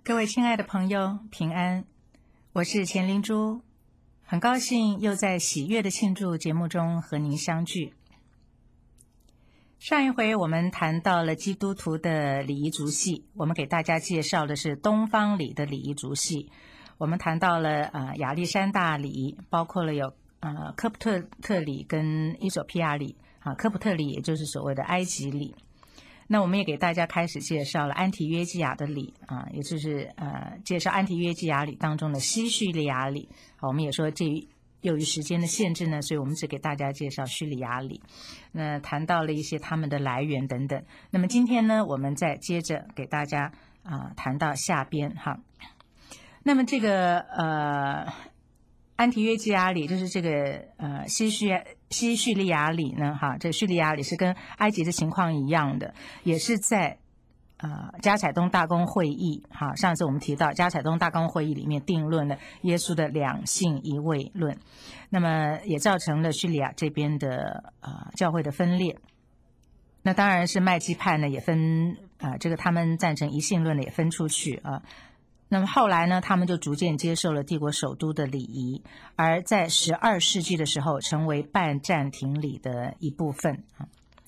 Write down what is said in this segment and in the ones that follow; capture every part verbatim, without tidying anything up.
各位亲爱的朋友，平安，我是钱灵珠，很高兴又在喜悦的庆祝节目中和您相聚。上一回我们谈到了基督徒的礼仪族系，我们给大家介绍的是东方礼的礼仪族系。我们谈到了呃亚历山大礼，包括了有呃科普特特礼跟伊索比亚礼啊，科普特礼也就是所谓的埃及礼。那我们也给大家开始介绍了安提约基亚的礼啊，也就是呃介绍安提约基亚礼当中的西叙利亚礼。好，我们也说这由于时间的限制呢，所以我们只给大家介绍叙利亚礼。那谈到了一些他们的来源等等。那么今天呢，我们再接着给大家啊、呃、谈到下边哈。那么这个呃安提约基亚礼就是这个呃西叙西叙利亚礼呢哈，这叙利亚礼是跟埃及的情况一样的，也是在呃加采东大公会议哈，上次我们提到加采东大公会议里面定论了耶稣的两性一位论，那么也造成了叙利亚这边的呃教会的分裂。那当然是麦基派呢也分啊、呃，这个他们赞成一性论的也分出去啊。那么后来呢，他们就逐渐接受了帝国首都的礼仪，而在十二世纪的时候，成为拜占庭礼的一部分啊。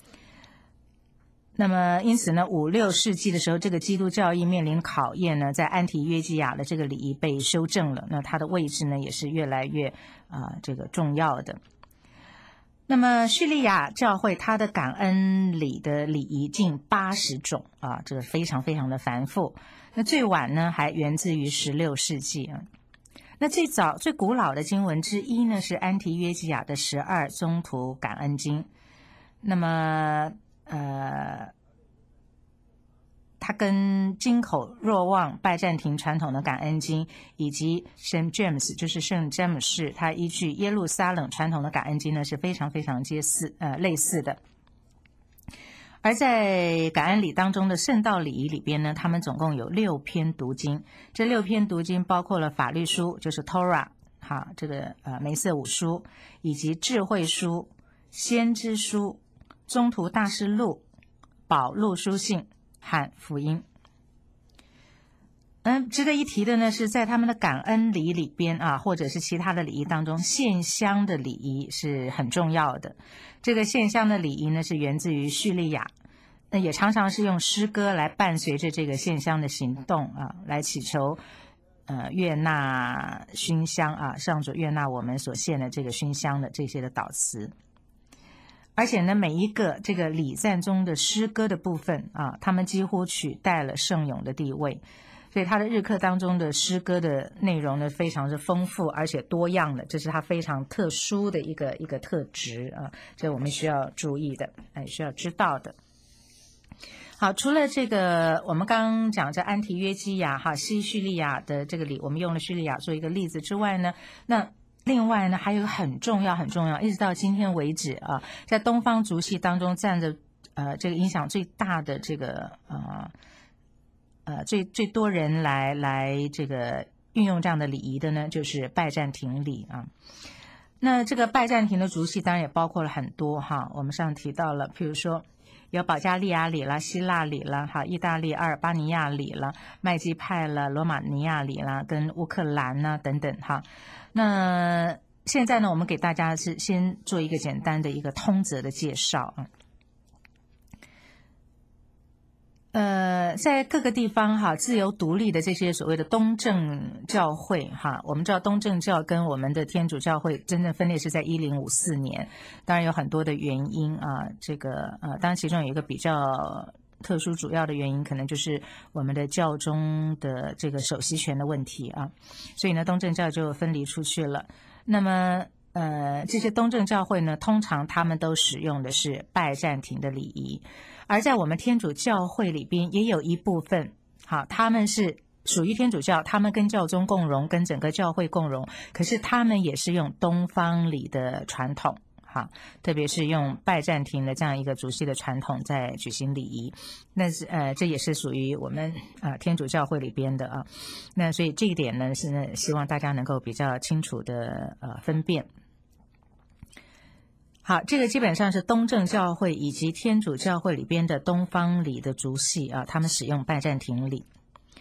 那么因此呢，五六世纪的时候，这个基督教义面临考验呢，在安提约基亚的这个礼仪被修正了，那它的位置呢也是越来越啊、呃、这个重要的。那么叙利亚教会它的感恩礼的礼仪近八十种啊，这个非常非常的繁复。那最晚呢还源自于十六世纪啊。那最早最古老的经文之一呢是安提约基亚的十二宗徒感恩经。那么呃它跟金口若望拜占庭传统的感恩经，以及圣 James 就是圣詹姆士，它依据耶路撒冷传统的感恩经呢是非常非常接似呃类似的。而在感恩礼当中的圣道礼仪里边呢，他们总共有六篇读经，这六篇读经包括了法律书，就是 Torah 哈，这个呃梅瑟五书，以及智慧书、先知书、宗徒大事录、保禄书信和福音。嗯，值得一提的呢，是在他们的感恩礼里边啊，或者是其他的礼仪当中，献香的礼仪是很重要的。这个献香的礼仪呢，是源自于叙利亚，那也常常是用诗歌来伴随着这个献香的行动啊，来祈求呃悦纳熏香啊，上主悦纳我们所献的这个熏香的这些的祷词。而且呢，每一个这个礼赞中的诗歌的部分啊，他们几乎取代了圣咏的地位，所以他的日课当中的诗歌的内容呢，非常的丰富而且多样的，这是他非常特殊的一个一个特质啊，这我们需要注意的，哎，需要知道的。好，除了这个，我们刚刚讲这安提约基亚哈西叙利亚的这个礼，我们用了叙利亚做一个例子之外呢，那另外呢，还有一个很重要很重要，一直到今天为止啊，在东方族系当中占着呃这个影响最大的这个呃呃最最多人来来这个运用这样的礼仪的呢，就是拜占庭礼啊。那这个拜占庭的族系当然也包括了很多哈，我们上提到了，譬如说有保加利亚礼啦、希腊礼啦、哈意大利阿尔巴尼亚礼啦、麦基派啦、罗马尼亚礼啦、跟乌克兰呐、啊、等等哈。那现在呢，我们给大家是先做一个简单的一个通则的介绍啊。呃，在各个地方哈，自由独立的这些所谓的东正教会哈，我们知道东正教跟我们的天主教会真正分裂是在一零五四年，当然有很多的原因啊，这个呃，当然其中有一个比较特殊主要的原因，可能就是我们的教宗的这个首席权的问题啊，所以呢，东正教就分离出去了。那么呃，这些东正教会呢，通常他们都使用的是拜占庭的礼仪，而在我们天主教会里边也有一部分，好，他们是属于天主教，他们跟教宗共荣，跟整个教会共荣，可是他们也是用东方礼的传统。好，特别是用拜占庭的这样一个族系的传统在举行礼仪，那是呃，这也是属于我们啊、呃、天主教会里边的啊。那所以这一点呢，是呢希望大家能够比较清楚的呃分辨。好，这个基本上是东正教会以及天主教会里边的东方礼的族系啊，他们使用拜占庭礼。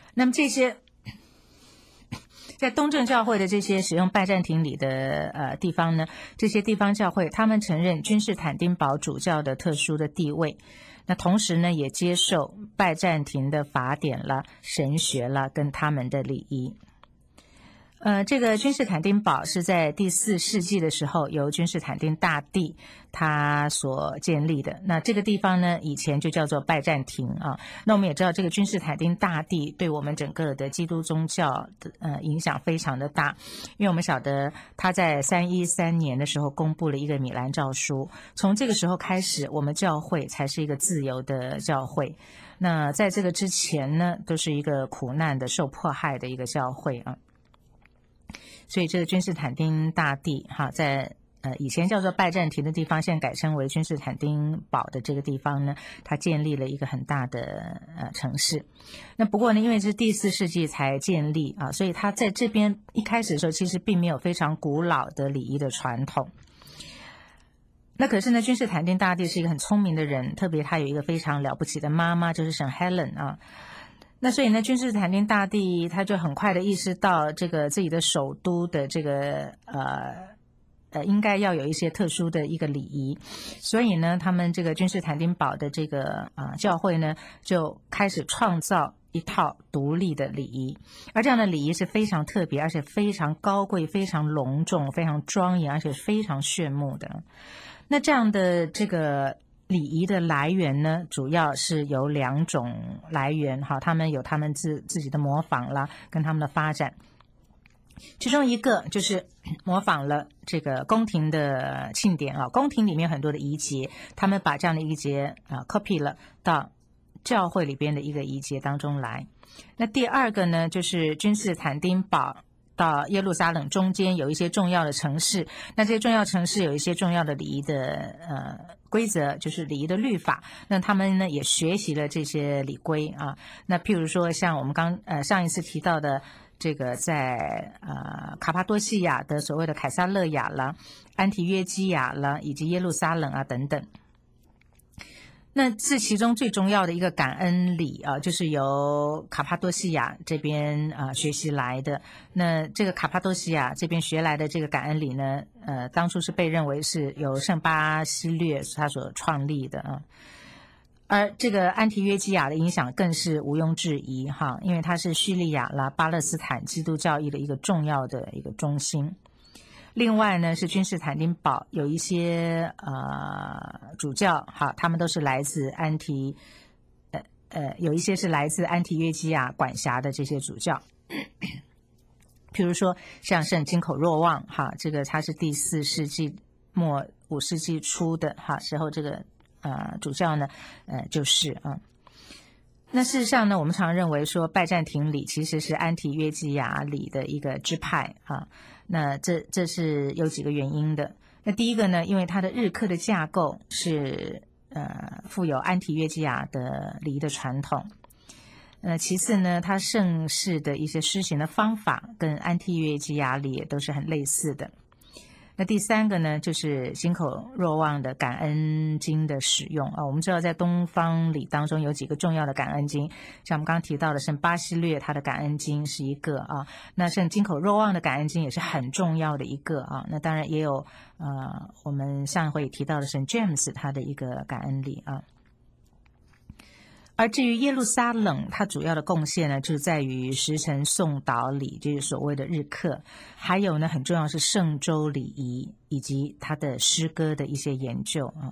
那么这些在东正教会的这些使用拜占庭礼的呃地方呢，这些地方教会他们承认君士坦丁堡主教的特殊的地位，那同时呢也接受拜占庭的法典啦、神学啦跟他们的礼仪。呃，这个君士坦丁堡是在第四世纪的时候由君士坦丁大帝他所建立的。那这个地方呢，以前就叫做拜占庭啊。那我们也知道，这个君士坦丁大帝对我们整个的基督宗教的呃影响非常的大，因为我们晓得他在三一三年的时候公布了一个米兰诏书，从这个时候开始，我们教会才是一个自由的教会。那在这个之前呢，都是一个苦难的、受迫害的一个教会啊。所以这个君士坦丁大帝哈，在呃以前叫做拜占庭的地方，现在改称为君士坦丁堡的这个地方呢，他建立了一个很大的呃城市。那不过呢，因为是第四世纪才建立啊，所以他在这边一开始的时候，其实并没有非常古老的礼仪的传统。那可是呢，君士坦丁大帝是一个很聪明的人，特别他有一个非常了不起的妈妈，就是圣 Helen 啊。那所以呢，君士坦丁大帝他就很快的意识到，这个自己的首都的这个呃呃应该要有一些特殊的一个礼仪，所以呢，他们这个君士坦丁堡的这个啊、呃、教会呢，就开始创造一套独立的礼仪，而这样的礼仪是非常特别，而且非常高贵、非常隆重、非常庄严，而且非常炫目的。那这样的这个礼仪的来源呢，主要是有两种来源哈，他们有他们自自己的模仿啦，跟他们的发展。其中一个就是模仿了这个宫廷的庆典啊，宫廷里面很多的仪节，他们把这样的仪节啊 copy 了到教会里边的一个仪节当中来。那第二个呢，就是君士坦丁堡到耶路撒冷中间有一些重要的城市，那这些重要城市有一些重要的礼仪的呃规则，就是礼仪的律法，那他们呢也学习了这些礼规啊。那譬如说像我们刚呃上一次提到的这个在呃卡帕多西亚的所谓的凯撒勒雅啦、安提约基亚啦以及耶路撒冷啊等等。那这其中最重要的一个感恩礼啊，就是由卡帕多西亚这边啊、呃、学习来的。那这个卡帕多西亚这边学来的这个感恩礼呢，呃，当初是被认为是由圣巴西略他所创立的啊。而这个安提约基亚的影响更是毋庸置疑哈，因为它是叙利亚啦、巴勒斯坦基督教义的一个重要的一个中心。另外呢，是君士坦丁堡有一些呃主教哈，他们都是来自安提呃呃，有一些是来自安提约基亚管辖的这些主教，譬如说像圣金口若望哈，这个他是第四世纪末五世纪初的哈时候，这个呃主教呢呃就是啊。那事实上呢，我们常认为说拜占庭礼其实是安提约基亚礼的一个支派啊。那这这是有几个原因的。那第一个呢，因为它的日课的架构是呃富有安提约基亚的礼仪的传统。呃，其次呢，它圣事的一些施行的方法跟安提约基亚礼也都是很类似的。那第三个呢，就是金口若望的感恩经的使用啊。我们知道在东方礼当中有几个重要的感恩经，像我们刚刚提到的圣巴西略，他的感恩经是一个啊。那圣金口若望的感恩经也是很重要的一个啊。那当然也有呃，我们上一回提到的圣 James 他的一个感恩礼啊。而至于耶路撒冷，它主要的贡献呢，就是在于时辰诵祷礼，就是所谓的日课，还有呢，很重要是圣周礼仪以及它的诗歌的一些研究啊。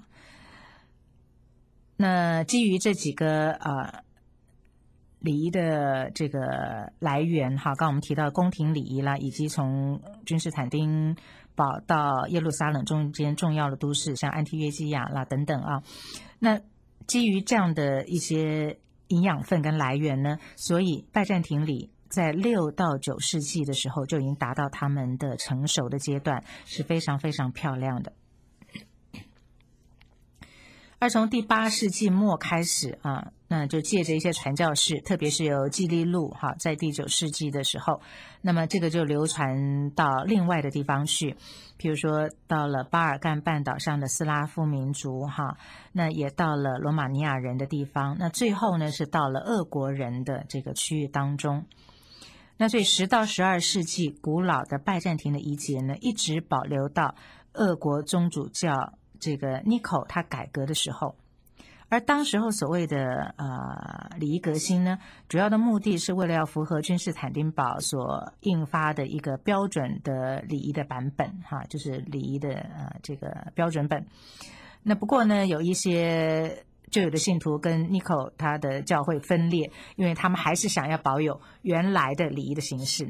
那基于这几个啊礼仪的这个来源哈，刚刚我们提到宫廷礼仪啦，以及从君士坦丁堡到耶路撒冷中间重要的都市，像安提约基亚啦等等啊，那基于这样的一些营养分跟来源呢，所以拜占庭礼在六到九世纪的时候就已经达到他们的成熟的阶段，是非常非常漂亮的。而从第八世纪末开始啊， 那就借着一些传教士，特别是有记利路哈，在第九世纪的时候，那么这个就流传到另外的地方去，比如说到了巴尔干半岛上的斯拉夫民族哈，那也到了罗马尼亚人的地方，那最后呢是到了俄国人的这个区域当中。那所以十到十二世纪古老的拜占庭的遗节呢，一直保留到俄国宗主教这个 Nico 他改革的时候。而当时候所谓的呃礼仪革新呢，主要的目的是为了要符合君士坦丁堡所印发的一个标准的礼仪的版本哈，就是礼仪的呃这个标准本。那不过呢，有一些就有的信徒跟 Nico 他的教会分裂，因为他们还是想要保有原来的礼仪的形式。